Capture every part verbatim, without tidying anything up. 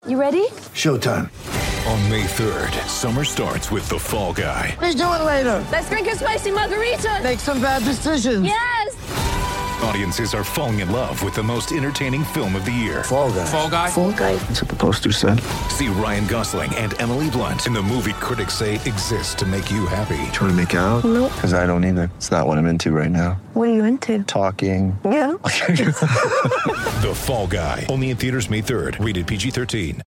You ready? Showtime. On May third, summer starts with The Fall Guy. Let's do it later. Let's drink a spicy margarita. Make some bad decisions. Yes! Audiences are falling in love with the most entertaining film of the year. Fall Guy. Fall Guy? Fall guy. That's what the poster said. See Ryan Gosling and Emily Blunt in the movie critics say exists to make you happy. Trying to make it out? Nope. Because I don't either. It's not what I'm into right now. What are you into? Talking. Yeah. The Fall Guy. Only in theaters May third. Rated P G thirteen.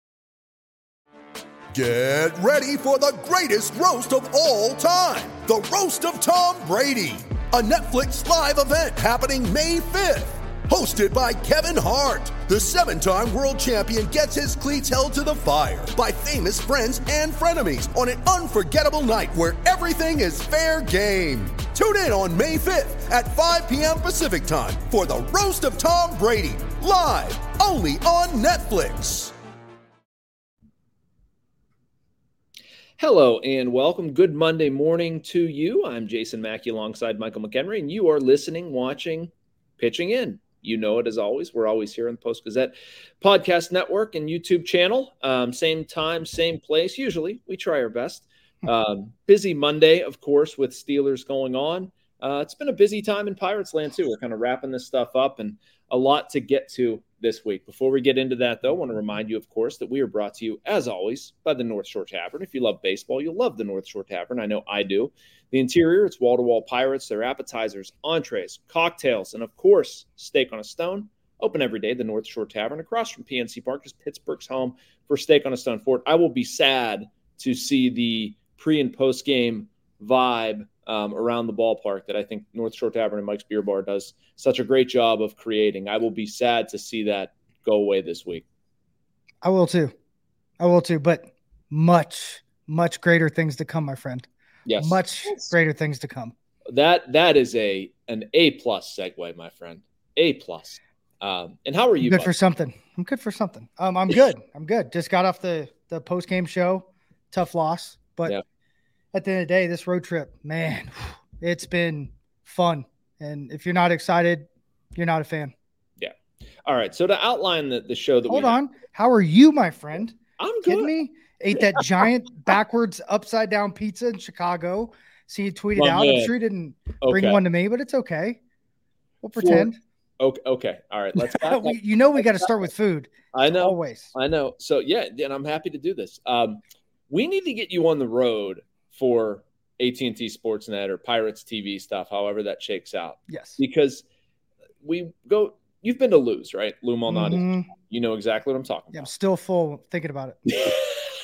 Get ready for the greatest roast of all time. The Roast of Tom Brady. A Netflix live event happening May fifth. Hosted by Kevin Hart. The seven-time world champion gets his cleats held to the fire by famous friends and frenemies on an unforgettable night where everything is fair game. Tune in on May fifth at five p.m. Pacific time for the Roast of Tom Brady. Live only on Netflix. Hello and welcome. Good Monday morning to you. I'm Jason Mackey alongside Michael McHenry, and you are listening, watching, pitching in. You know it as always. We're always here on the Post-Gazette Podcast Network and YouTube channel. Um, same time, same place. Usually, we try our best. Um, busy Monday, of course, with Steelers going on. Uh, it's been a busy time in Pirates land, too. We're kind of wrapping this stuff up and a lot to get to this week. Before we get into that, though, I want to remind you, of course, that we are brought to you, as always, by the North Shore Tavern. If you love baseball, you'll love the North Shore Tavern. I know I do. The interior, it's wall-to-wall Pirates, their appetizers, entrees, cocktails, and, of course, steak on a stone. Open every day, the North Shore Tavern, across from P N C Park, is Pittsburgh's home for steak on a stone fort. I will be sad to see the pre- and post-game vibe um, around the ballpark that I think North Shore Tavern and Mike's Beer Bar does such a great job of creating. I will be sad to see that go away this week. I will too. I will too, but much, much greater things to come, my friend. Yes. Much yes. greater things to come. That that is a an A plus segue, my friend. A plus. Um, and how are you? I'm good buddy? for something. I'm good for something. Um, I'm good. I'm good. Just got off the the post game show. Tough loss, but Yeah. at the end of the day, this road trip, man, it's been fun. And if you're not excited, you're not a fan. Yeah. All right. So to outline the, the show that Hold we on. How are you, my friend? I'm good. Kidding me? Ate that giant backwards upside down pizza in Chicago. See, you tweeted My out. man. I'm sure you didn't bring Okay. one to me, but it's okay. We'll pretend. Okay. Okay. All right. Let's back up. we, you know we got to start with food. I know. Always. I know. So yeah, and I'm happy to do this. Um, we need to get you on the road for A T and T Sportsnet or Pirates T V stuff, however that shakes out. Yes. Because we go. You've been to Lou's, right? Lou Malnati. Mhm. You know exactly what I'm talking Yeah, I'm about. still full thinking about it.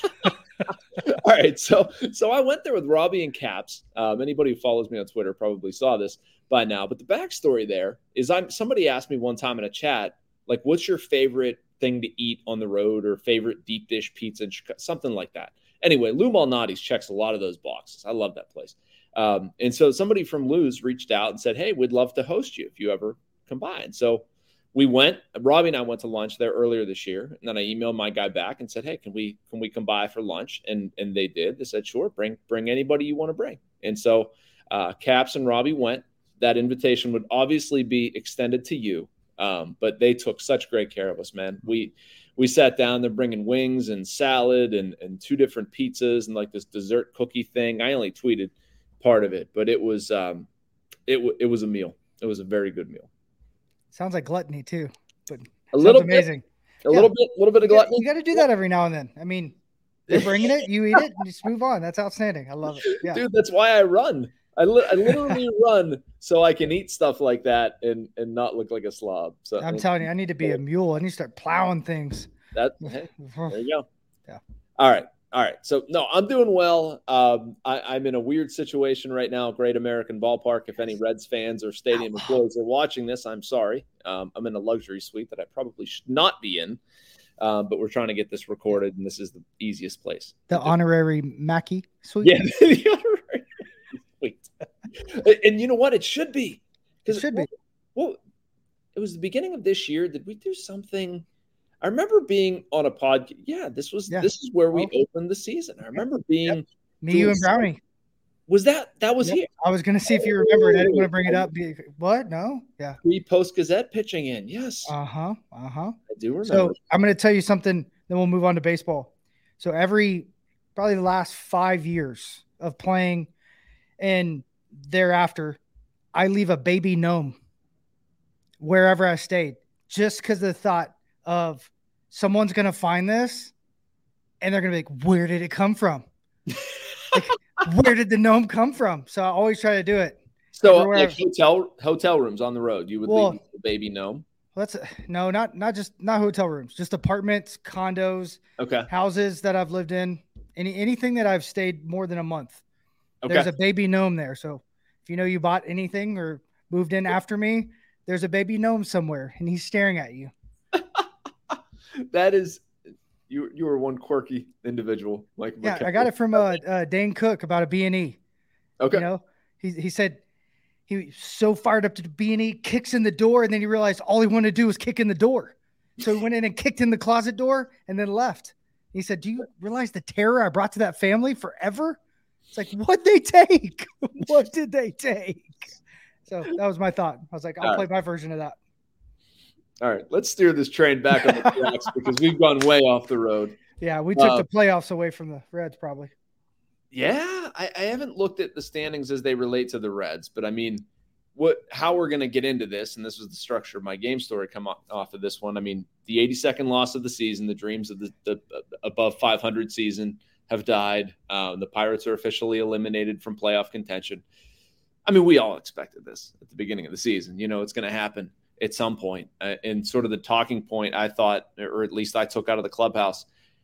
All right, so so I went there with Robbie and Caps. Um, anybody who follows me on Twitter probably saw this by now. But the backstory there is, I'm somebody asked me one time in a chat, like, "What's your favorite thing to eat on the road, or favorite deep dish pizza in Chicago?" Something like that. Anyway, Lou Malnati's checks a lot of those boxes. I love that place. Um, and so somebody from Lou's reached out and said, "Hey, we'd love to host you if you ever come by." And so we went. Robbie and I went to lunch there earlier this year, and then I emailed my guy back and said, "Hey, can we can we come by for lunch?" And and they did. They said, "Sure, bring bring anybody you want to bring." And so uh, Caps and Robbie went. That invitation would obviously be extended to you, um, but they took such great care of us, man. We we sat down. They're bringing wings and salad and and two different pizzas and like this dessert cookie thing. I only tweeted part of it, but it was um, it w- it was a meal. It was a very good meal. Sounds like gluttony too, but A little amazing. bit, a Yeah. little bit, a little bit of You got, gluttony. you got to do that every now and then. I mean, they're bringing it, you eat it, and just move on. That's outstanding. I love it. Yeah. Dude, that's why I run. I, li- I literally run so I can eat stuff like that and and not look like a slob. So I'm telling you, I need to be a mule. I need to start plowing things. that hey, there you go. Yeah. All right. All right. So no, I'm doing well. Um, I, I'm in a weird situation right now. Great American Ballpark. If any Reds fans or stadium employees are watching this, I'm sorry. Um, I'm in a luxury suite that I probably should not be in. Uh, but we're trying to get this recorded, and this is the easiest place. The honorary Mackie suite. Yeah, the honorary suite. And you know what? It should be. It should be. Well, it was the beginning of this year. Did we do something? I remember being on a podcast. Yeah, this was Yeah. this is where we Okay. opened the season. I remember being Yep. Me, you, and Brownie. Was that that was Yep. here? I was going to see if you remembered. I didn't want to bring it up. Be- What? No? Yeah. Pre Post Gazette pitching in. Yes, Uh huh. Uh huh. I do remember. So I'm going to tell you something then we'll move on to baseball. So every, probably the last five years of playing and thereafter, I leave a baby gnome wherever I stayed, just because of the thought of someone's going to find this and they're going to be like, where did it come from? Like, where did the gnome come from? So I always try to do it. So like hotel hotel rooms on the road, you would well, leave the baby gnome? Well, that's no, not not just not hotel rooms, just apartments, condos, okay, houses that I've lived in, any anything that I've stayed more than a month. Okay. There's a baby gnome there. So if you know you bought anything or moved in after me, there's a baby gnome somewhere and he's staring at you. That is, you you were one quirky individual. Like yeah, I got it from uh, uh, Dane Cook about a B and E. Okay. You know, he he said he was so fired up to the B and E, kicks in the door, and then he realized all he wanted to do was kick in the door. So he went in and kicked in the closet door and then left. He said, do you realize the terror I brought to that family forever? It's like, what'd they take? What did they take? So that was my thought. I was like, I'll all play right. my version of that. All right, let's steer this train back on the tracks because we've gone way off the road. Yeah, we took uh, the playoffs away from the Reds probably. Yeah, I, I haven't looked at the standings as they relate to the Reds, but I mean, what how we're going to get into this, and this was the structure of my game story come off, off of this one. I mean, the eighty-second loss of the season, the dreams of the, the above five hundred season have died. Um, the Pirates are officially eliminated from playoff contention. I mean, we all expected this at the beginning of the season. You know, it's going to happen at some point. Uh, and sort of the talking point I thought, or at least I took out of the clubhouse,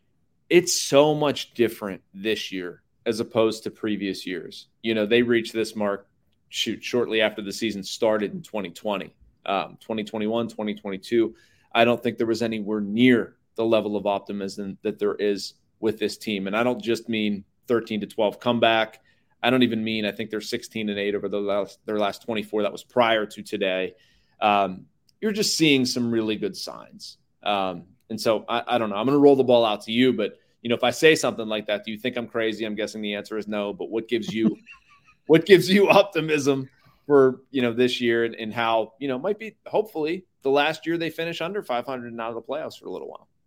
it's so much different this year as opposed to previous years. You know, they reached this mark shoot shortly after the season started in twenty twenty, um, twenty twenty-one, twenty twenty-two. I don't think there was anywhere near the level of optimism that there is with this team. And I don't just mean thirteen to twelve comeback. I don't even mean, I think they're sixteen and eight over the last, their last twenty-four. That was prior to today. Um, you're just seeing some really good signs. Um, and so I, I don't know, I'm going to roll the ball out to you, but you know, if I say something like that, do you think I'm crazy? I'm guessing the answer is no, but what gives you, what gives you optimism for, you know, this year and, and how, you know, might be hopefully the last year they finish under five hundred and out of the playoffs for a little while?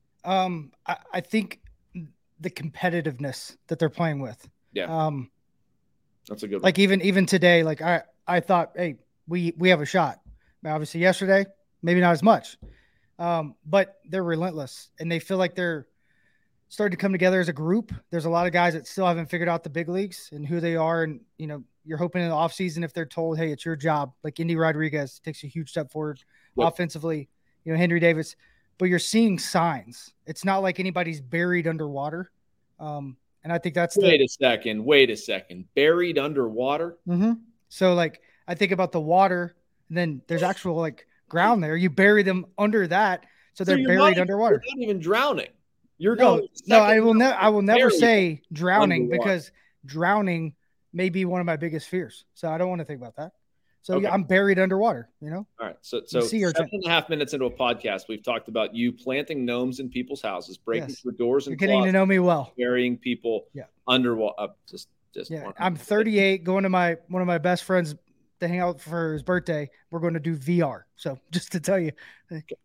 Um, I, I think the competitiveness that they're playing with. Yeah. Um, that's a good one. Like even, even today, like I, I thought, hey, we, we have a shot. Now, obviously yesterday, maybe not as much, um, but they're relentless and they feel like they're starting to come together as a group. There's a lot of guys that still haven't figured out the big leagues and who they are. And, you know, you're hoping in the offseason if they're told, hey, it's your job, like Indy Rodriguez takes a huge step forward yep. offensively, you know, Henry Davis, but you're seeing signs. It's not like anybody's buried underwater. Um, and I think that's wait the, a second, wait a second, buried underwater. Mm-hmm. So like, I think about the water and then there's actual like ground there. You bury them under that. So they're so buried not, underwater. You're not even drowning. You're no, going no, I will never, I will never say drowning underwater. Because drowning may be one of my biggest fears. So I don't want to think about that. So okay. yeah, I'm buried underwater, you know? All right. So, so seven and a half minutes into a podcast, we've talked about you planting gnomes in people's houses, breaking yes. through doors and You're getting to know me well, burying people yeah. underwater. Uh, just, just yeah. I'm thirty-eight, going to my, one of my best friends to hang out for his birthday. We're going to do V R. So just to tell you, like,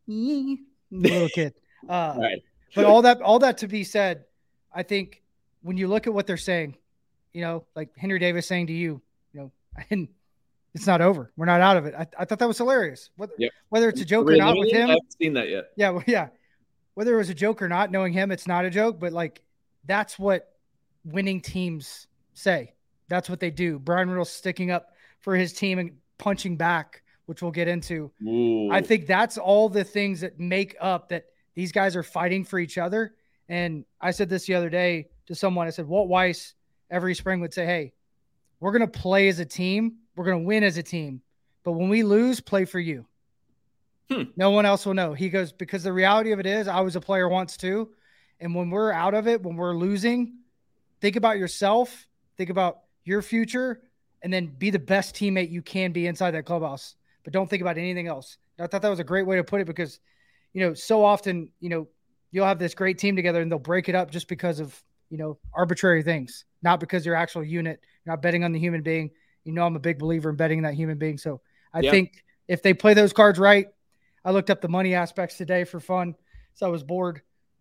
little kid. Uh, right. But all that, all that to be said, I think when you look at what they're saying, you know, like Henry Davis saying to you, you know, I didn't, it's not over. We're not out of it. I, I thought that was hilarious. Whether, yep. whether it's a joke or not with him. I haven't seen that yet. Yeah. Well, yeah. Whether it was a joke or not, knowing him, it's not a joke, but like, that's what winning teams say. That's what they do. Brian Riddle sticking up for his team and punching back, which we'll get into. Ooh. I think that's all the things that make up that these guys are fighting for each other. And I said this the other day to someone. I said, Walt Weiss every spring would say, hey, we're going to play as a team. We're going to win as a team. But when we lose, play for you. Hmm. No one else will know. He goes, because the reality of it is I was a player once too. And when we're out of it, when we're losing, think about yourself, think about your future, and then be the best teammate you can be inside that clubhouse. But don't think about anything else. And I thought that was a great way to put it because, you know, so often, you know, you'll have this great team together and they'll break it up just because of, you know, arbitrary things, not because you're actual unit. You're not betting on the human being. You know, I'm a big believer in betting in that human being. So I yeah. think if they play those cards right, I looked up the money aspects today for fun. So I was bored.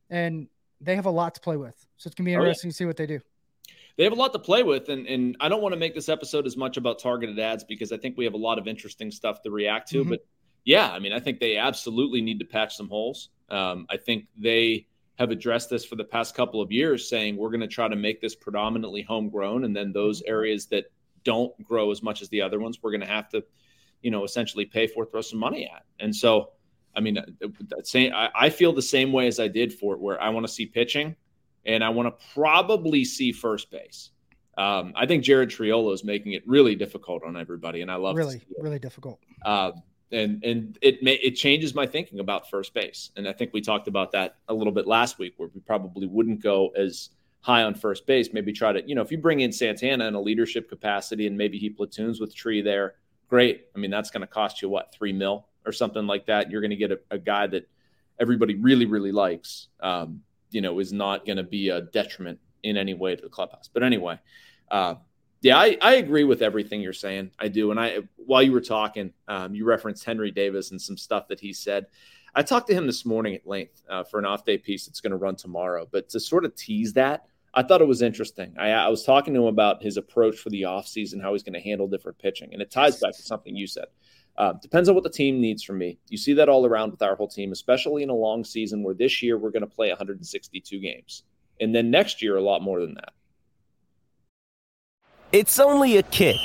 and they have a lot to play with. So it's going to be Oh, yeah. interesting to see what they do. They have a lot to play with, and, and I don't want to make this episode as much about targeted ads because I think we have a lot of interesting stuff to react to. Mm-hmm. But, yeah, I mean, I think they absolutely need to patch some holes. Um, I think they have addressed this for the past couple of years, saying we're going to try to make this predominantly homegrown, and then those areas that don't grow as much as the other ones, we're going to have to, you know, essentially pay for, throw some money at. And so, I mean, saying I, I feel the same way as I did for it, where I want to see pitching. And I want to probably see first base. Um, I think Jared Triolo is making it really difficult on everybody, and I love really, to see it. really difficult. Uh, and and it may, it changes my thinking about first base. And I think we talked about that a little bit last week, where we probably wouldn't go as high on first base. Maybe try to, you know, if you bring in Santana in a leadership capacity and maybe he platoons with Tree there, great. I mean, that's going to cost you what, three mil or something like that. You're going to get a, a guy that everybody really, really likes. Um, you know, is not going to be a detriment in any way to the clubhouse. But anyway, uh, yeah, I, I agree with everything you're saying. I do. And I, while you were talking, um, you referenced Henry Davis and some stuff that he said. I talked to him this morning at length uh, for an off day piece that's going to run tomorrow. But to sort of tease that, I thought it was interesting. I, I was talking to him about his approach for the offseason, how he's going to handle different pitching. And it ties back to something you said. Uh, depends on what the team needs from me. You see that all around with our whole team, especially in a long season where this year we're going to play one hundred sixty-two games. And then next year, a lot more than that. It's only a kick,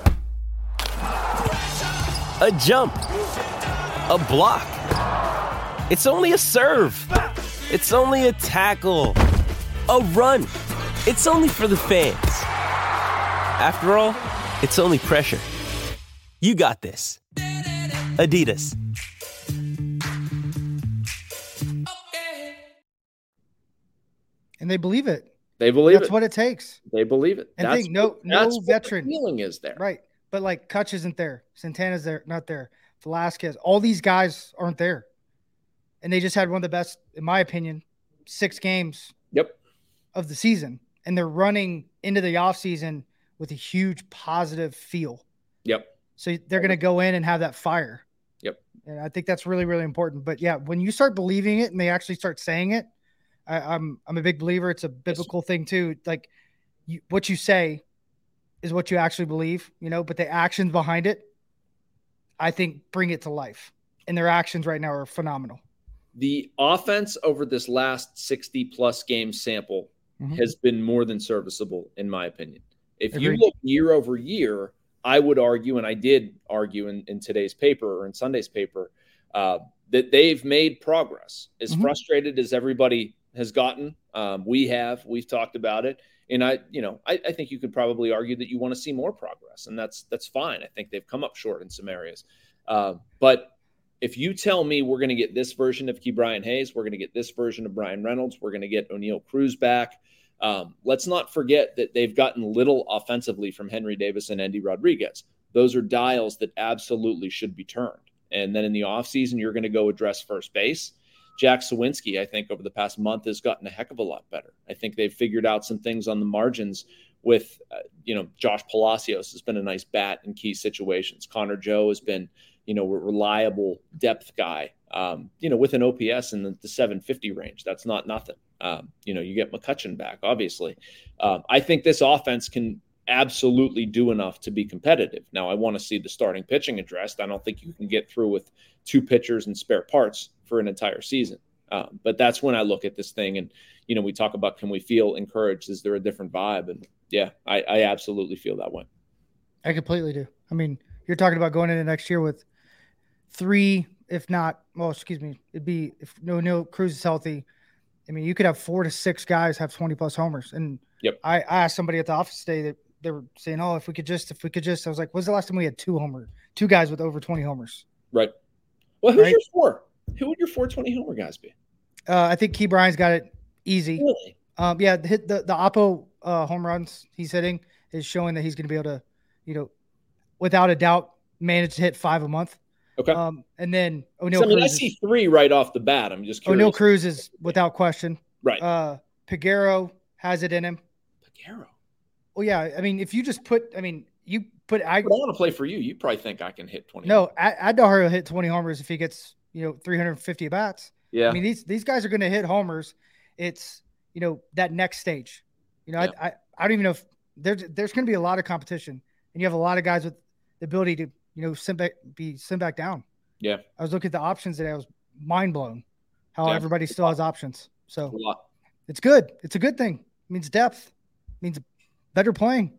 a jump, a block. It's only a serve. It's only a tackle, a run. It's only for the fans. After all, it's only pressure. You got this. Adidas. And they believe it. They believe That's it. what it takes. They believe it. And that's think no, what, no that's veteran what the feeling is there. Right. But like Kutch isn't there. Santana's there, not there. Velasquez, all these guys aren't there. And they just had one of the best, in my opinion, six games Yep. of the season. And they're running into the offseason with a huge positive feel. Yep. So they're going to go in and have that fire. Yep. And I think that's really, really important. But yeah, when you start believing it and they actually start saying it, I, I'm I'm a big believer. It's a biblical yes. thing too. Like you, what you say is what you actually believe, you know, but the actions behind it, I think bring it to life. And their actions right now are phenomenal. The offense over this last sixty plus game sample mm-hmm. has been more than serviceable, in my opinion. If Agreed. You look year over year, I would argue, and I did argue in, in today's paper or in Sunday's paper, uh, that they've made progress. As mm-hmm. frustrated as everybody has gotten, um, we have, we've talked about it. And I, you know, I, I think you could probably argue that you want to see more progress, and that's, that's fine. I think they've come up short in some areas. Uh, but if you tell me we're going to get this version of Ke'Bryan Hayes, we're going to get this version of Brian Reynolds, we're going to get O'Neal Cruz back. Um, let's not forget that they've gotten little offensively from Henry Davis and Endy Rodriguez. Those are dials that absolutely should be turned. And then in the offseason, you're going to go address first base. Jack Sawinski, I think, over the past month has gotten a heck of a lot better. I think they've figured out some things on the margins with, uh, you know, Josh Palacios has been a nice bat in key situations. Connor Joe has been, you know, a reliable depth guy, um, you know, with an O P S in the, the seven fifty range. That's not nothing. Um, you know, you get McCutchen back, obviously. Um, I think this offense can absolutely do enough to be competitive. Now, I want to see the starting pitching addressed. I don't think you can get through with two pitchers and spare parts for an entire season. Um, but that's when I look at this thing and, you know, we talk about, can we feel encouraged? Is there a different vibe? And yeah, I, I absolutely feel that way. I completely do. I mean, you're talking about going into next year with three, if not, well, excuse me, it'd be if no, no Cruz is healthy. I mean, you could have four to six guys have twenty plus homers. And yep. I, I asked somebody at the office today that they were saying, oh, if we could just, if we could just, I was like, when's the last time we had two homer, two guys with over twenty homers? Right. Well, who's right? your four? Who would your four twenty homer guys be? Uh, I think Ke'Bryan's got it easy. Really? Um, yeah, the hit the, the Oppo uh, home runs he's hitting is showing that he's going to be able to, you know, without a doubt, manage to hit five a month. Okay. Um, and then O'Neal so, I mean, Cruz. I see three right off the bat. I'm just curious. O'Neal Cruz is without question. Right. Uh, Peguero has it in him. Peguero. Well, yeah. I mean, if you just put, I mean, you put. I, I want to play for you. You probably think I can hit twenty. No, Adahar will hit twenty homers if he gets, you know, three hundred fifty bats. Yeah. I mean, these these guys are going to hit homers, It's, you know, that next stage. You know, Yeah. I, I I don't even know if there's there's going to be a lot of competition, and you have a lot of guys with the ability to, you know, send back, be sent back down. Yeah. I was looking at the options today. I was mind blown how Yeah. everybody still has options. So A lot. it's good. It's a good thing. It means depth. It means better playing.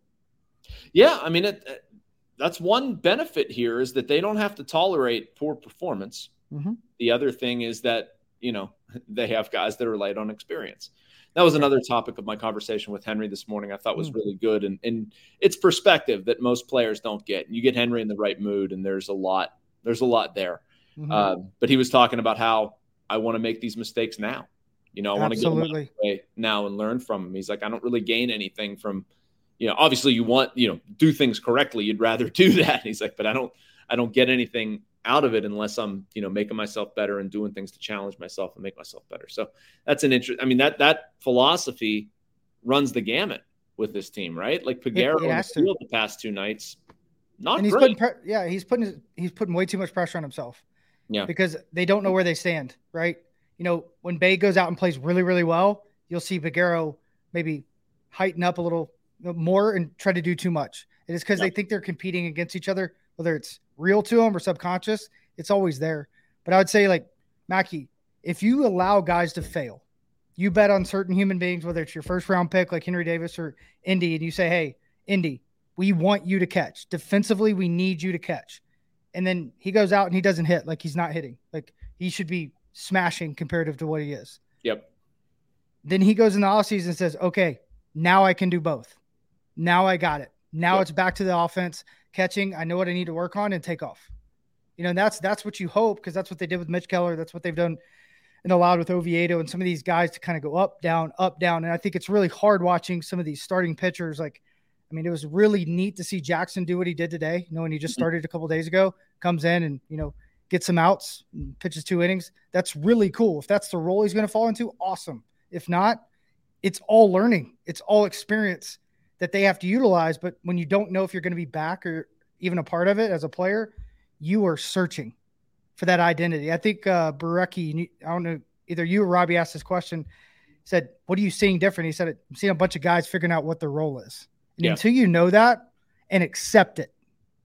Yeah, I mean, it, it- that's one benefit here is that they don't have to tolerate poor performance. Mm-hmm. The other thing is that, you know, they have guys that are light on experience. That was another topic of my conversation with Henry this morning I thought was really good. And, and it's perspective that most players don't get. You get Henry in the right mood, and there's a lot, there's a lot there. Mm-hmm. Um, but he was talking about how I want to make these mistakes now. You know, I want to get them out of the way now and learn from them. He's like, I don't really gain anything from, you know, obviously you want, you know, do things correctly. You'd rather do that. He's like, but I don't, I don't get anything out of it unless I'm, you know, making myself better and doing things to challenge myself and make myself better. So that's an interest. I mean, that, that philosophy runs the gamut with this team, right? Like Peguero in the field the past two nights, not and he's great. putting, pre- yeah, he's putting, his, he's putting way too much pressure on himself. Yeah. Because they don't know where they stand, right? You know, when Bay goes out and plays really, really well, you'll see Peguero maybe heighten up a little more and try to do too much. It is because Yeah. they think they're competing against each other, whether it's real to them or subconscious, it's always there. But I would say, like, Mackie, if you allow guys to fail, you bet on certain human beings, whether it's your first round pick like Henry Davis or Indy, and you say, hey, Indy, we want you to catch. Defensively, we need you to catch. And then he goes out and he doesn't hit, like he's not hitting. Like he should be smashing comparative to what he is. Yep. Then he goes in the offseason and says, okay, now I can do both. Now I got it. Now Yep. it's back to the offense, catching. I know what I need to work on and take off. You know, and that's that's what you hope, because that's what they did with Mitch Keller. That's what they've done and allowed with Oviedo and some of these guys to kind of go up, down, up, down. And I think it's really hard watching some of these starting pitchers. Like, I mean, it was really neat to see Jackson do what he did today, knowing he just started a couple of days ago, comes in and, you know, gets some outs, and pitches two innings. That's really cool. If that's the role he's going to fall into, awesome. If not, it's all learning. It's all experience that they have to utilize. But when you don't know if you're going to be back or even a part of it as a player, you are searching for that identity. I think uh, Barecki, I don't know, either you or Robbie asked this question, said, what are you seeing different? He said, I'm seeing a bunch of guys figuring out what their role is. And Yeah. until you know that and accept it,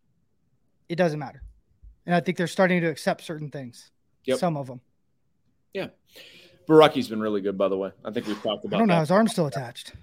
it doesn't matter. And I think they're starting to accept certain things. Yep. Some of them. Yeah. Barecki's been really good, by the way. I think we've talked about I don't know. that. His arm's still attached.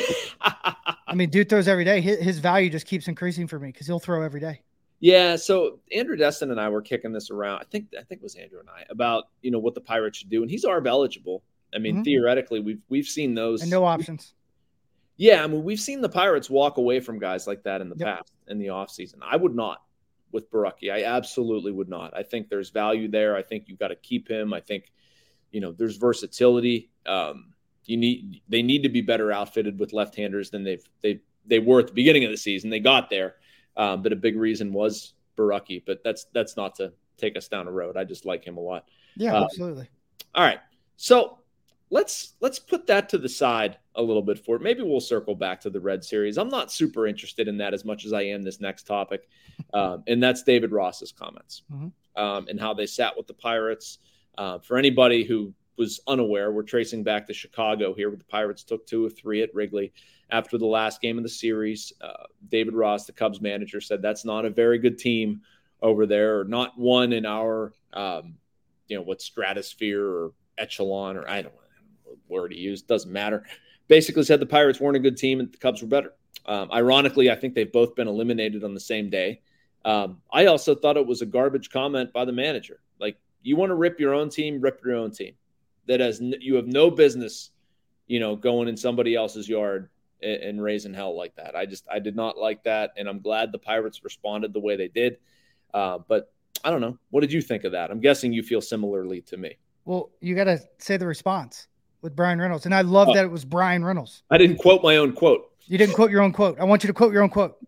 I mean, dude throws every day. His, his value just keeps increasing for me because he'll throw every day. Yeah, so Andrew Destin and I were kicking this around. I think I think it was Andrew and I about, you know, what the Pirates should do, and he's ARB eligible. I mean, Mhm. theoretically, we've we've seen those. And no options. Yeah, I mean, we've seen the Pirates walk away from guys like that in the Yep. past in the offseason. I would not with Barecki. I absolutely would not. I think there's value there. I think you've got to keep him. I think, you know, there's versatility. Um, you need they need to be better outfitted with left-handers than they've they they were at the beginning of the season. They got there. Um, but a big reason was Barecki, but that's that's not to take us down a road. I just like him a lot. Yeah, Um, absolutely. All right, so let's let's put that to the side a little bit for it. Maybe we'll circle back to the Red Series. I'm not super interested in that as much as I am this next topic, um, and that's David Ross's comments Mhm. um, and how they sat with the Pirates. Uh, for anybody who was unaware, we're tracing back to Chicago here, where the Pirates took two or three at Wrigley. After the last game of the series, uh, David Ross, the Cubs manager, said that's not a very good team over there, or not one in our, um, you know, what stratosphere or echelon, or I don't know what word he used, doesn't matter. Basically said the Pirates weren't a good team and the Cubs were better. Um, ironically, I think they've both been eliminated on the same day. Um, I also thought it was a garbage comment by the manager. Like, you want to rip your own team, rip your own team. That has n- you have no business, you know, going in somebody else's yard and raising hell like that. I just, I did not like that. And I'm glad the Pirates responded the way they did. Uh, but I don't know. What did you think of that? I'm guessing you feel similarly to me. Well, you got to say the response with Brian Reynolds. And I love Oh. that it was Brian Reynolds. I didn't quote my own quote. You didn't quote your own quote. I want you to quote your own quote.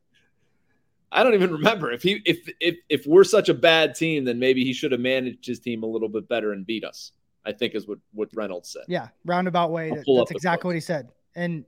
I don't even remember. If he, if, if, if we're such a bad team, then maybe he should have managed his team a little bit better and beat us, I think is what, what Reynolds said. Yeah. Roundabout way. I'll That, pull up that's the exactly quote. what he said. And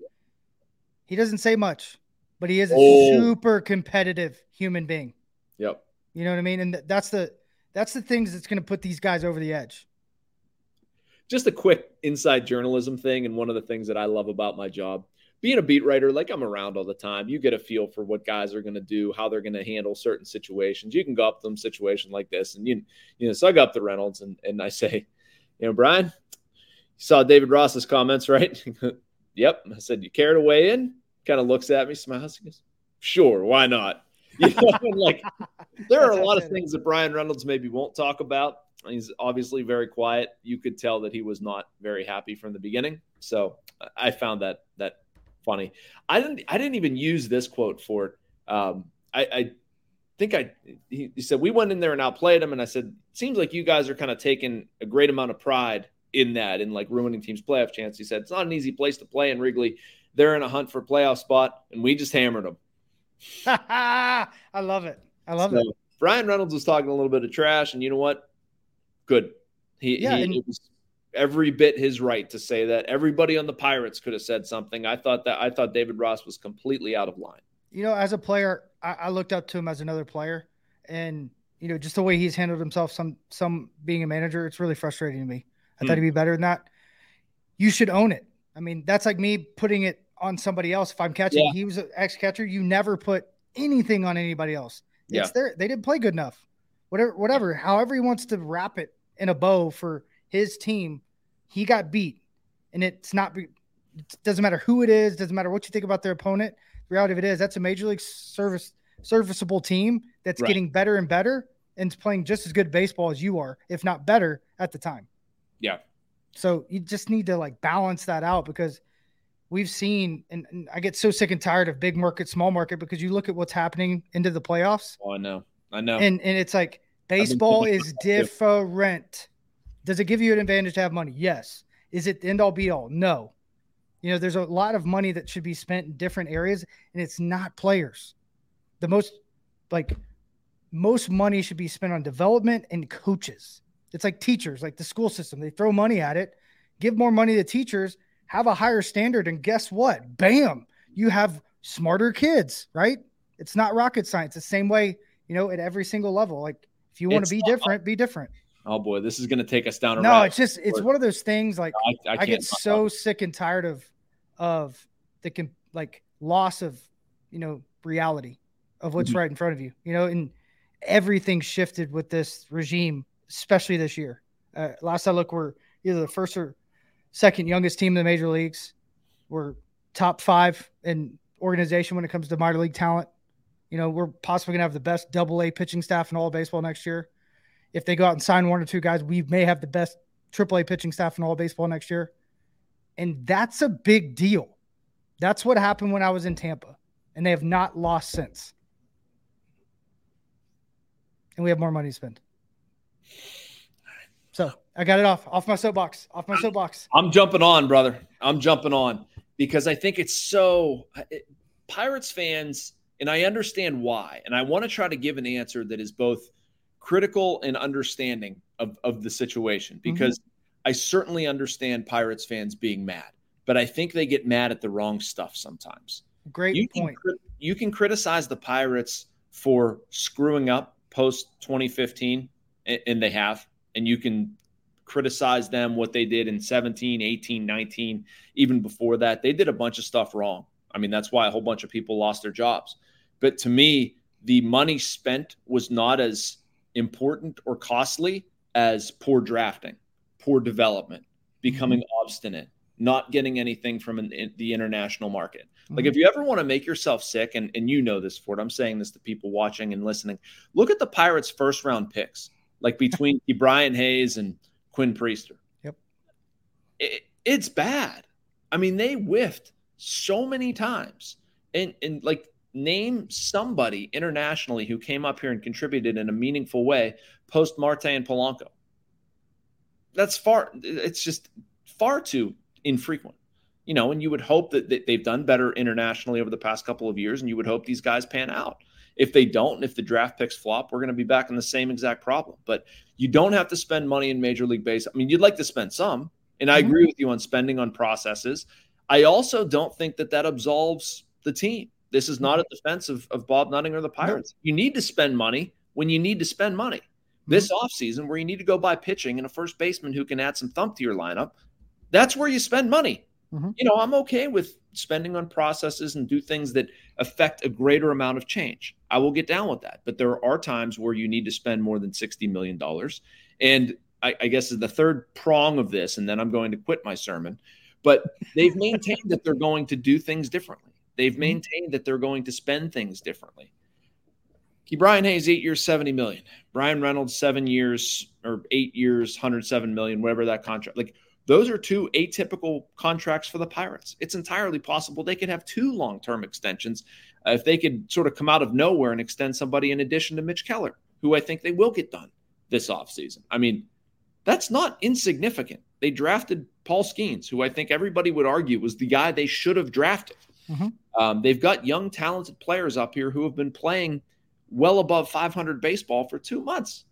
he doesn't say much, but he is a Oh. super competitive human being. Yep. You know what I mean? And th- that's the, that's the things that's going to put these guys over the edge. just a quick inside journalism thing. And one of the things that I love about my job, being a beat writer, like I'm around all the time, you get a feel for what guys are going to do, how they're going to handle certain situations. You can go up to them situation like this. And, you, you know, so I go up to Reynolds and, and I say, you know, Brian, you saw David Ross's comments, right? Yep. I said, you care to weigh in? Kind of looks at me, smiles, and goes, sure, why not? You know, and like there are a lot of things that Brian Reynolds maybe won't talk about. He's obviously very quiet. You could tell that he was not very happy from the beginning. So I found that that funny. I didn't I didn't even use this quote for it. Um, I, I think I he, he said we went in there and outplayed him, and I said, seems like you guys are kind of taking a great amount of pride in that and like ruining teams' playoff chance. He said it's not an easy place to play in Wrigley. They're in a hunt for a playoff spot, and we just hammered them. I love it. I love so, it. Brian Reynolds was talking a little bit of trash, and you know what? Good. He, yeah, he and- it was every bit his right to say that. Everybody on the Pirates could have said something. I thought that I thought David Ross was completely out of line. You know, as a player, I, I looked up to him as another player, and you know, just the way he's handled himself, some some being a manager, it's really frustrating to me. I hmm. thought he'd be better than that. You should own it. I mean, that's like me putting it on somebody else. If I'm catching, yeah. he was an ex-catcher. You never put anything on anybody else. It's yeah. there. They didn't play good enough. Whatever, whatever. However he wants to wrap it in a bow for his team, he got beat, and it's not. It doesn't matter who it is. Doesn't matter what you think about their opponent. The reality of it is that's a major league service serviceable team that's right. getting better and better and is playing just as good baseball as you are, if not better at the time. Yeah. So you just need to like balance that out because we've seen, and, and I get so sick and tired of big market, small market, because you look at what's happening into the playoffs. Oh, I know. I know. And and it's like baseball is different. Does it give you an advantage to have money? Yes. Is it the end all be all? No. You know, there's a lot of money that should be spent in different areas, and it's not players. The most, like, most money should be spent on development and coaches. It's like teachers, like the school system. They throw money at it, give more money to teachers, have a higher standard, and guess what? Bam, you have smarter kids, right? It's not rocket science. It's the same way, you know, at every single level. Like, if you want to be different, be different. Oh boy, this is going to take us down a no, route. it's just, it's one of those things. Like, I, I, I get so sick and tired of, of the like loss of, you know, reality of what's mm-hmm. right in front of you, you know, and everything shifted with this regime, especially this year. Uh, last I looked, we're either the first or second youngest team in the major leagues. We're top five in organization when it comes to minor league talent. You know, we're possibly going to have the best double A pitching staff in all of baseball next year. If they go out and sign one or two guys, we may have the best triple A pitching staff in all of baseball next year. And that's a big deal. That's what happened when I was in Tampa, and they have not lost since. And we have more money to spend. So I got it off, off my soapbox, off my soapbox. I'm jumping on, brother. I'm jumping on because I think it's so it, Pirates fans, and I understand why. And I want to try to give an answer that is both critical and understanding of, of the situation, because mm-hmm. I certainly understand Pirates fans being mad, but I think they get mad at the wrong stuff sometimes. Great you point. Can, you can criticize the Pirates for screwing up post twenty fifteen, and, and they have, and you can criticize them what they did in seventeen, eighteen, nineteen, even before that. They did a bunch of stuff wrong. I mean, that's why a whole bunch of people lost their jobs. But to me, the money spent was not as important or costly as poor drafting, poor development, becoming mm-hmm. obstinate, not getting anything from an, in, the international market. Mm-hmm. Like if you ever want to make yourself sick, and, and you know this, Ford, I'm saying this to people watching and listening, look at the Pirates' first round picks, like between Brian Hayes and Quinn Priester. Yep. It, it's bad. I mean, they whiffed so many times. And, and like, name somebody internationally who came up here and contributed in a meaningful way post Marte and Polanco. That's far, it's just far too infrequent, you know, and you would hope that, that they've done better internationally over the past couple of years, and you would hope these guys pan out. If they don't, and if the draft picks flop, we're going to be back in the same exact problem. But you don't have to spend money in Major League Baseball. I mean, you'd like to spend some, and I mm-hmm. agree with you on spending on processes. I also don't think that that absolves the team. This is not a defense of, of Bob Nutting or the Pirates. You need to spend money when you need to spend money. this offseason where you need to go buy pitching and a first baseman who can add some thump to your lineup, that's where you spend money. Mm-hmm. You know, I'm okay with spending on processes and do things that affect a greater amount of change. I will get down with that. But there are times where you need to spend more than sixty million dollars. And I, I guess is the third prong of this, and then I'm going to quit my sermon. But they've maintained that they're going to do things differently. They've maintained that they're going to spend things differently. Key Brian Hayes, eight years, seventy million dollars. Brian Reynolds, seven years or eight years, one hundred seven million dollars, whatever that contract. Like, those are two atypical contracts for the Pirates. It's entirely possible they could have two long-term extensions uh, if they could sort of come out of nowhere and extend somebody in addition to Mitch Keller, who I think they will get done this offseason. I mean, that's not insignificant. They drafted Paul Skeens, who I think everybody would argue was the guy they should have drafted. Mm-hmm. Um, they've got young, talented players up here who have been playing well above five hundred baseball for two months.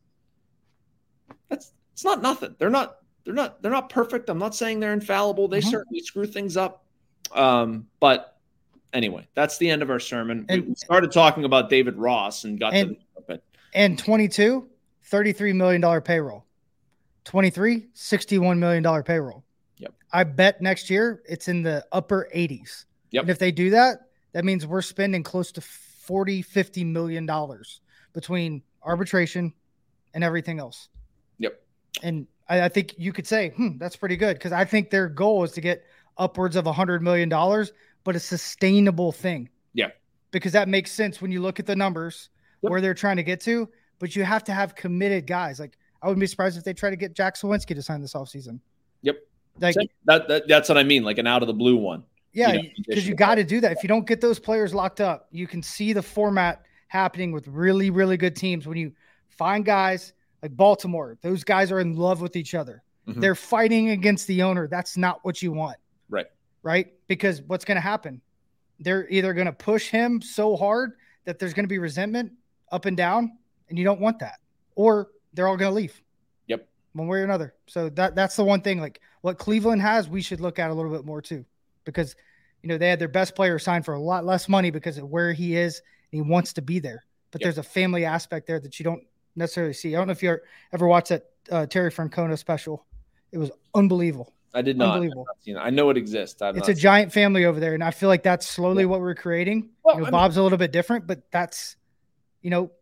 That's it's not nothing. They're not they're not they're not perfect. I'm not saying they're infallible. They Mm-hmm. certainly screw things up. Um, but anyway, that's the end of our sermon. And, we started talking about David Ross and got and, to but and twenty-two, thirty-three million dollars payroll. twenty-three, sixty-one million dollars payroll. Yep. I bet next year it's in the upper eighties. Yep. And if they do that, that means we're spending close to forty, fifty million dollars between arbitration and everything else. Yep. And I, I think you could say, hmm, that's pretty good. Cause I think their goal is to get upwards of a hundred million dollars, but a sustainable thing. Yeah. Because that makes sense when you look at the numbers Yep. where they're trying to get to, but you have to have committed guys. Like, I wouldn't be surprised if they try to get Jack Sawinski to sign this offseason. Yep. Like that, that that's what I mean, like an out of the blue one. Yeah, you know, because you got to do that. If you don't get those players locked up, you can see the format happening with really, really good teams. When you find guys like Baltimore, those guys are in love with each other. Mm-hmm. They're fighting against the owner. That's not what you want. Right. Right. Because what's going to happen? They're either going to push him so hard that there's going to be resentment up and down, and you don't want that, or they're all going to leave. Yep. One way or another. So that that's the one thing, like what Cleveland has, we should look at a little bit more too. Because, you know, they had their best player signed for a lot less money because of where he is and he wants to be there. But yep. there's a family aspect there that you don't necessarily see. I don't know if you ever watched that uh, Terry Francona special. It was unbelievable. I did not. Unbelievable. Not seen it. I know it exists. I've it's not a giant family over there. And I feel like that's slowly yeah. what we're creating. Well, you know, I Bob's mean, a little bit different, but that's, you know,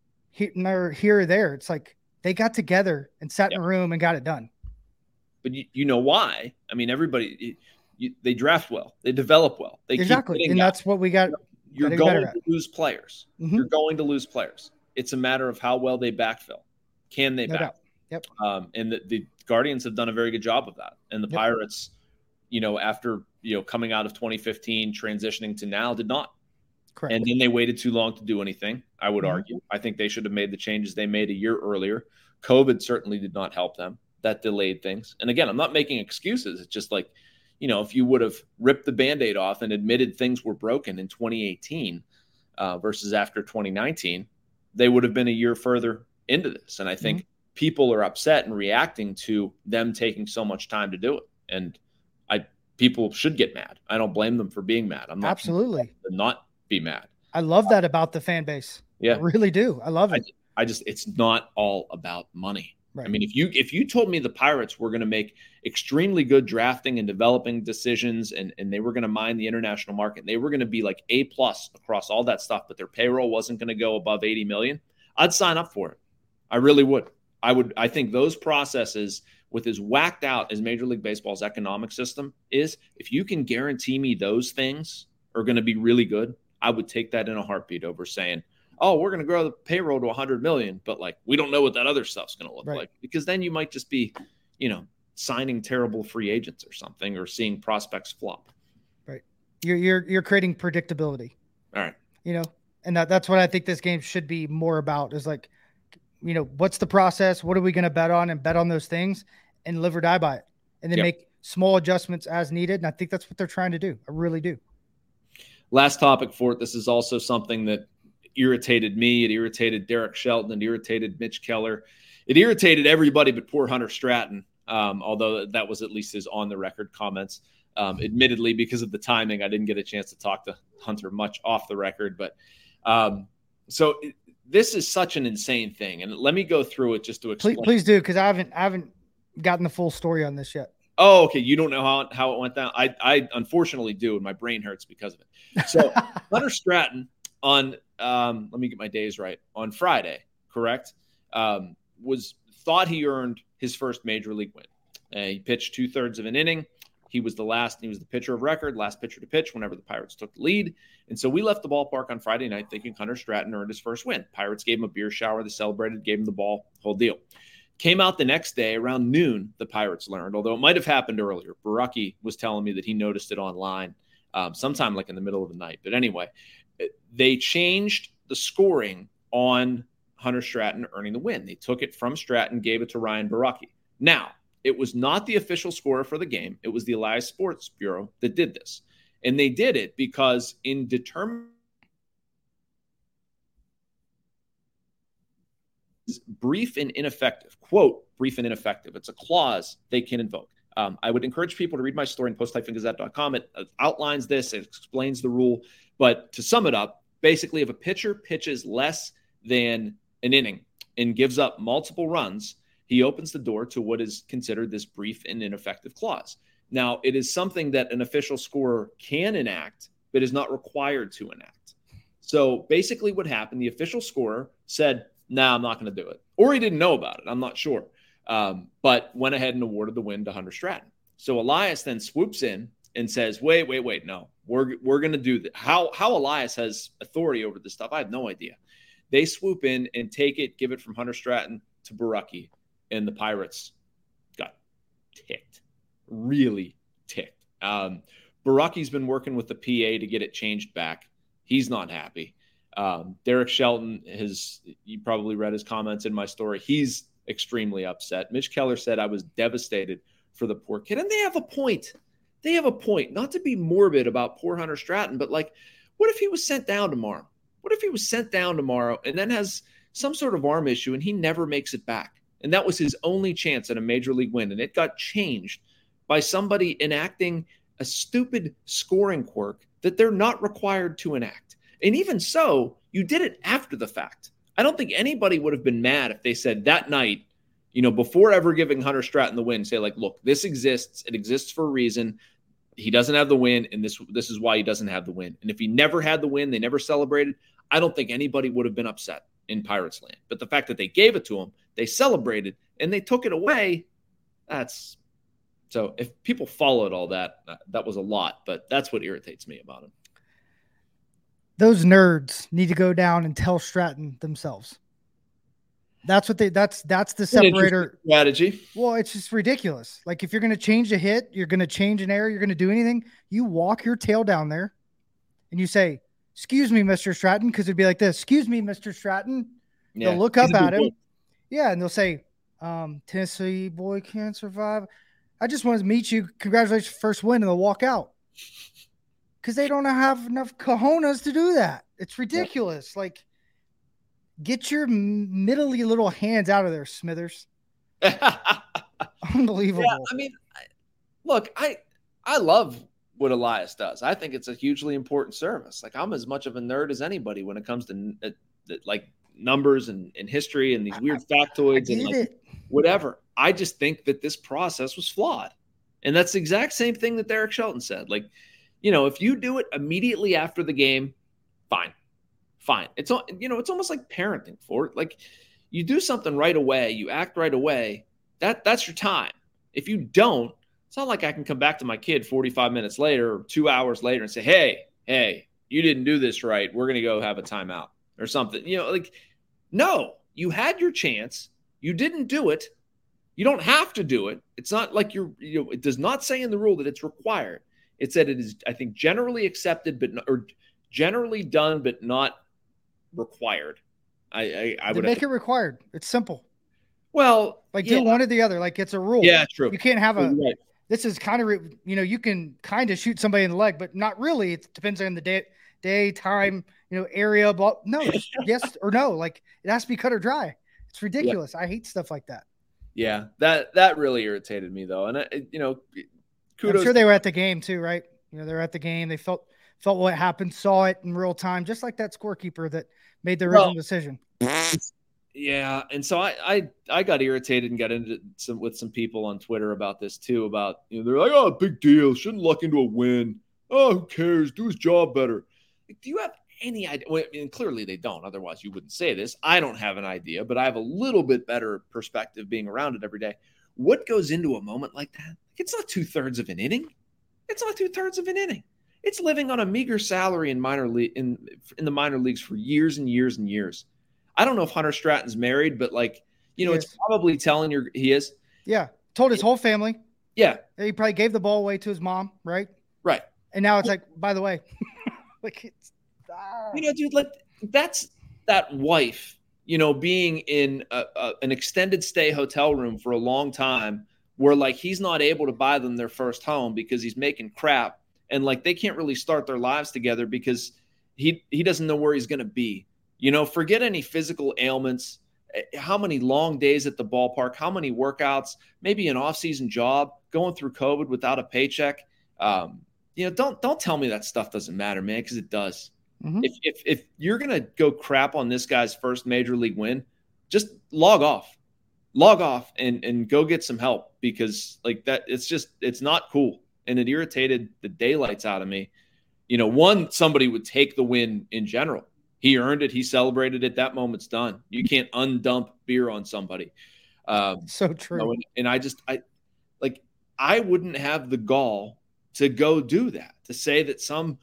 here, here or there. It's like they got together and sat yep. in a room and got it done. But you, you know why? I mean, everybody, it, you, they draft well, they develop well. They exactly, keep and guys. that's what we got. You're got going to lose players. Mm-hmm. You're going to lose players. It's a matter of how well they backfill. Can they no backfill? Doubt. Yep. Um, and the, the Guardians have done a very good job of that. And the yep. Pirates, you know, after you know coming out of twenty fifteen, transitioning to now, did not. Correct. And then they waited too long to do anything. I would mm-hmm. argue. I think they should have made the changes they made a year earlier. COVID certainly did not help them. That delayed things. And again, I'm not making excuses. It's just like, you know, if you would have ripped the Band-Aid off and admitted things were broken in twenty eighteen uh, versus after twenty nineteen, they would have been a year further into this. And I think mm-hmm. people are upset and reacting to them taking so much time to do it. And I, people should get mad. I don't blame them for being mad. I'm not absolutely not be mad. I love that about the fan base. Yeah, I really do. I love it. I, I just, it's not all about money. Right. I mean, if you if you told me the Pirates were going to make extremely good drafting and developing decisions, and, and they were going to mine the international market, and they were going to be like A plus across all that stuff, but their payroll wasn't going to go above eighty million, I'd sign up for it. I really would. I would. I think those processes, with as whacked out as Major League Baseball's economic system is, if you can guarantee me those things are going to be really good, I would take that in a heartbeat over saying, oh, we're going to grow the payroll to one hundred million, but like, we don't know what that other stuff's going to look right. like, because then you might just be, you know, signing terrible free agents or something, or seeing prospects flop. Right. You're, you're, you're creating predictability. All right. You know, and that, that's what I think this game should be more about, is like, you know, what's the process? What are we going to bet on, and bet on those things and live or die by it, and then yep. make small adjustments as needed. And I think that's what they're trying to do. I really do. Last topic for it. This is also something that irritated me. It irritated Derek Shelton. It irritated Mitch Keller. It irritated everybody but poor Hunter Stratton, um, although that was at least his on-the-record comments. Um, admittedly, because of the timing, I didn't get a chance to talk to Hunter much off the record. But um, so it, this is such an insane thing. And let me go through it just to explain. Please, please do, because I haven't, I haven't gotten the full story on this yet. Oh, okay. You don't know how, how it went down. I, I unfortunately do, and my brain hurts because of it. So Hunter Stratton on, um, let me get my days right, on Friday, correct, um, was thought he earned his first major league win. Uh, he pitched two thirds of an inning. He was the last, he was the pitcher of record, last pitcher to pitch whenever the Pirates took the lead. And so we left the ballpark on Friday night thinking Hunter Stratton earned his first win. Pirates gave him a beer shower. They celebrated, gave him the ball, whole deal. Came out the next day around noon, the Pirates learned, although it might have happened earlier. Borucki was telling me that he noticed it online um, sometime like in the middle of the night. But anyway, they changed the scoring on Hunter Stratton earning the win. They took it from Stratton, gave it to Ryan Borucki. Now, it was not the official scorer for the game. It was the Elias Sports Bureau that did this. And they did it because in determining brief and ineffective, quote, brief and ineffective. It's a clause they can invoke. Um, I would encourage people to read my story in post gazette dot com. It uh, outlines this. It explains the rule. But to sum it up, basically, if a pitcher pitches less than an inning and gives up multiple runs, he opens the door to what is considered this brief and ineffective clause. Now, it is something that an official scorer can enact, but is not required to enact. So basically what happened, the official scorer said, no, nah, I'm not going to do it. Or he didn't know about it. I'm not sure. Um, but went ahead and awarded the win to Hunter Stratton. So Elias then swoops in and says, wait, wait, wait, no, we're we're going to do that. How, how Elias has authority over this stuff, I have no idea. They swoop in and take it, give it from Hunter Stratton to Borucki, and the Pirates got ticked, really ticked. Um, Borucki's been working with the P A to get it changed back. He's not happy. Um, Derek Shelton has, you probably read his comments in my story. He's extremely upset. Mitch Keller said, I was devastated for the poor kid. And they have a point. They have a point. Not to be morbid about poor Hunter Stratton, but like, what if he was sent down tomorrow? What if he was sent down tomorrow and then has some sort of arm issue and he never makes it back? And that was his only chance at a major league win. And it got changed by somebody enacting a stupid scoring quirk that they're not required to enact. And even so, you did it after the fact. I don't think anybody would have been mad if they said that night, you know, before ever giving Hunter Stratton the win, say like, look, this exists. It exists for a reason. He doesn't have the win, and this this is why he doesn't have the win. And if he never had the win, they never celebrated, I don't think anybody would have been upset in Pirates land. But the fact that they gave it to him, they celebrated, and they took it away, that's – so if people followed all that, that was a lot. But that's what irritates me about him. Those nerds need to go down and tell Stratton themselves. That's what they, that's, that's the separator strategy. Well, it's just ridiculous. Like if you're going to change a hit, you're going to change an error, you're going to do anything, you walk your tail down there and you say, excuse me, Mister Stratton. Cause it'd be like this, excuse me, Mister Stratton. Yeah. They'll look up at him. Boy. Yeah. And they'll say, um, Tennessee boy can't survive. I just wanted to meet you. Congratulations, first win. And they'll walk out. Because they don't have enough cojones to do that. It's ridiculous. Yeah. Like, get your middly little hands out of there, Smithers. Unbelievable. Yeah, I mean, look, I I love what Elias does. I think it's a hugely important service. Like, I'm as much of a nerd as anybody when it comes to uh, like numbers and, and history and these weird factoids and like, whatever. I just think that this process was flawed. And that's the exact same thing that Derek Shelton said. Like, you know, if you do it immediately after the game, fine, fine. It's, you know, it's almost like parenting for it. Like you do something right away, you act right away. That that's your time. If you don't, it's not like I can come back to my kid forty-five minutes later or two hours later and say, Hey, Hey, you didn't do this right. We're going to go have a timeout or something. You know, like, no, you had your chance. You didn't do it. You don't have to do it. It's not like you're, you know, it does not say in the rule that it's required. It said it is, I think, generally accepted, but not, or generally done, but not required. I, I, I would make think. it required. It's simple. Well, like yeah. do one or the other. Like it's a rule. Yeah, true. You can't have a. Right. This is kind of, you know, you can kind of shoot somebody in the leg, but not really. It depends on the day, day, time, you know, area. But no, yes or no. Like it has to be cut or dry. It's ridiculous. Yeah. I hate stuff like that. Yeah, that that really irritated me though, and I, you know. Kudos. I'm sure they were at the game too, right? You know, they're at the game. They felt felt what happened, saw it in real time, just like that scorekeeper that made the Well, original decision. Yeah, and so I, I I got irritated and got into some with some people on Twitter about this too. About you know they're like, oh, big deal, shouldn't luck into a win. Oh, who cares? Do his job better. Like, do you have any idea? Well, I mean, clearly they don't. Otherwise, you wouldn't say this. I don't have an idea, but I have a little bit better perspective being around it every day. What goes into a moment like that? It's not two thirds of an inning. It's not two thirds of an inning. It's living on a meager salary in minor league in in the minor leagues for years and years and years. I don't know if Hunter Stratton's married, but like, you know, He it's is. probably telling you he is. Yeah. Told his whole family. Yeah. He probably gave the ball away to his mom, right? Right. And now it's like, by the way, like it's, ah. You know, dude, like that's that wife, you know, being in a, a, an extended stay hotel room for a long time where like he's not able to buy them their first home because he's making crap and like they can't really start their lives together because he he doesn't know where he's going to be. You know, forget any physical ailments, how many long days at the ballpark, how many workouts, maybe an off-season job, going through COVID without a paycheck. Um, you know, don't don't tell me that stuff doesn't matter, man, because it does. Mhm. If, if if you're going to go crap on this guy's first major league win, just log off. Log off and, and go get some help because, like, that it's just it's not cool. And it irritated the daylights out of me. You know, one, somebody would take the win in general. He earned it. He celebrated it. That moment's done. You can't undump beer on somebody. Um, So true. you know, and, and I just, I like, I wouldn't have the gall to go do that, to say that some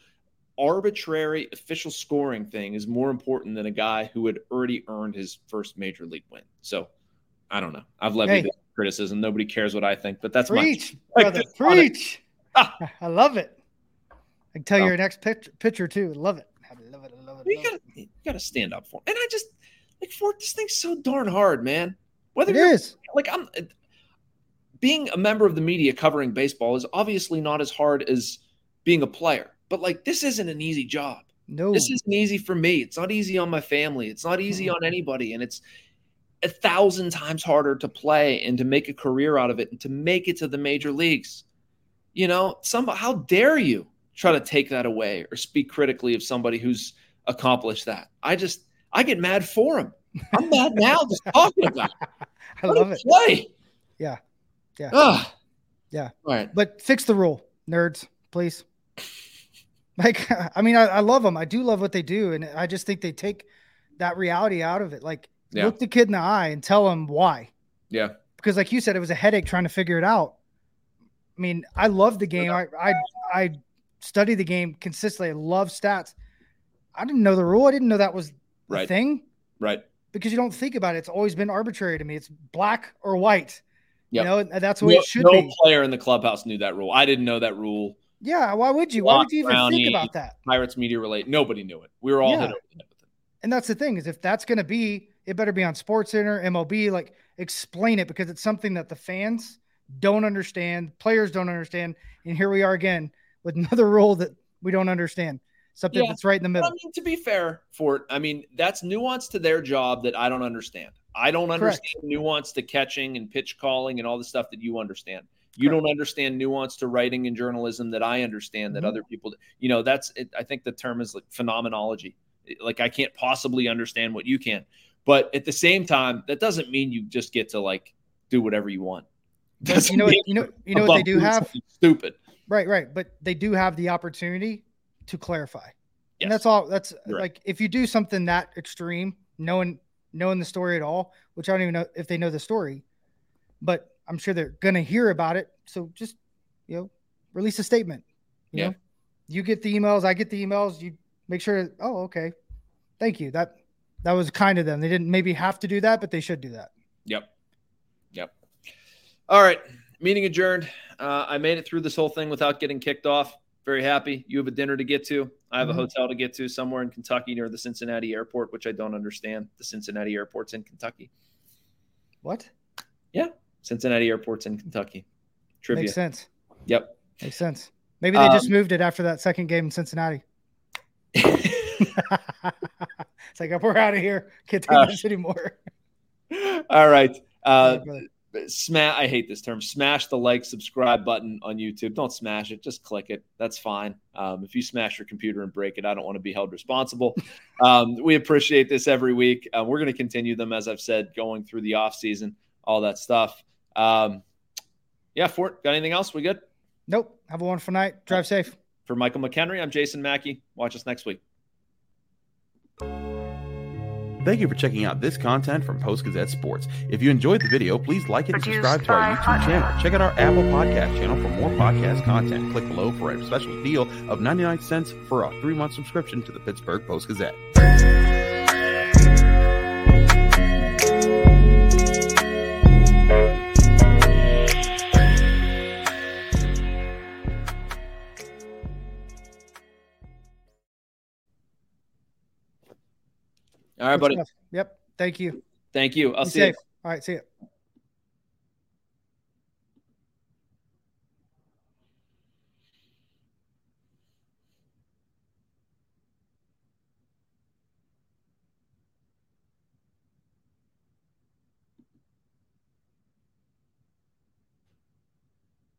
arbitrary official scoring thing is more important than a guy who had already earned his first major league win. So I don't know. I've levied Hey. criticism. Nobody cares what I think, but that's Preach, my brother. just on it. Preach. Ah. I love it. I can tell Oh. you your next pitch, pitcher too. Love it. I love it. I love it. You love gotta, it. you gotta stand up for him. And I just like for this thing's so darn hard, man. Whether It you're is. like I'm being a member of the media covering baseball is obviously not as hard as being a player. But like this isn't an easy job. No. This isn't easy for me. It's not easy on my family. It's not easy on anybody. And it's a thousand times harder to play and to make a career out of it and to make it to the major leagues. You know, some how dare you try to take that away or speak critically of somebody who's accomplished that. I just I get mad for him. I'm mad now just talking about it. I What a love it. play. Yeah. Yeah. Ugh. Yeah. All right. But fix the rule, nerds, please. Like, I mean, I, I love them. I do love what they do. And I just think they take that reality out of it. Like, Yeah. look the kid in the eye and tell him why. Yeah. Because like you said, it was a headache trying to figure it out. I mean, I love the game. I, I, I study the game consistently. I love stats. I didn't know the rule. I didn't know that was the Right. thing Right. because you don't think about it. It's always been arbitrary to me. It's black or white. Yep. You know, and that's the way No, it should no be. player in the clubhouse knew that rule. I didn't know that rule. Yeah. Why would you? Why would you even Brownie, think about that? Pirates media relate. Nobody knew it. We were all Yeah. hit over the head with it. And that's the thing is if that's going to be, it better be on SportsCenter, M L B, like explain it because it's something that the fans don't understand, players don't understand. And here we are again with another rule that we don't understand. Something Yeah. that's right in the But, middle. I mean, to be fair, Fort, I mean, that's nuance to their job that I don't understand. I don't understand nuance to catching and pitch calling and all the stuff that you understand. You Correct. don't understand nuance to writing and journalism that I understand that Mhm. other people, you know, that's, it, I think the term is like phenomenology. Like I can't possibly understand what you can, but at the same time, that doesn't mean you just get to like do whatever you want. But you know, what- you know, you know what they do have? Stupid. Right, right. But they do have the opportunity to clarify. Yes. And that's all. That's Right. like if you do something that extreme, knowing knowing the story at all, which I don't even know if they know the story, but I'm sure they're gonna hear about it. So just you know, release a statement. You Yeah. know, you get the emails, I get the emails. You make sure. Oh, okay. Thank you. That that was kind of them. They didn't maybe have to do that, but they should do that. Yep. Yep. All right. Meeting adjourned. Uh, I made it through this whole thing without getting kicked off. Very happy. You have a dinner to get to. I have Mhm. a hotel to get to somewhere in Kentucky near the Cincinnati airport, which I don't understand. The Cincinnati airport's in Kentucky. What? Cincinnati airport's in Kentucky. Trivia. Makes sense. Yep. Makes sense. Maybe they just Um, moved it after that second game in Cincinnati. It's like, we're out of here. Can't take Uh, this anymore. All right. Uh, Yeah, brother. smash. I hate this term. Smash the like, subscribe button on YouTube. Don't smash it. Just click it. That's fine. Um, if you smash your computer and break it, I don't want to be held responsible. Um, we appreciate this every week. Uh, we're going to continue them, as I've said, going through the off season, all that stuff. Um, yeah, Fort, got anything else? We good? Nope. Have a wonderful night. Drive safe. For Michael McHenry, I'm Jason Mackey. Watch us next week. Thank you for checking out this content from Post-Gazette Sports. If you enjoyed the video, please like it and subscribe to our YouTube channel. Check out our Apple Podcast channel for more podcast content. Click below for a special deal of ninety-nine cents for a three-month subscription to the Pittsburgh Post-Gazette. All right, buddy. Yep. Thank you. Thank you. I'll Be see safe. you. All right. See you.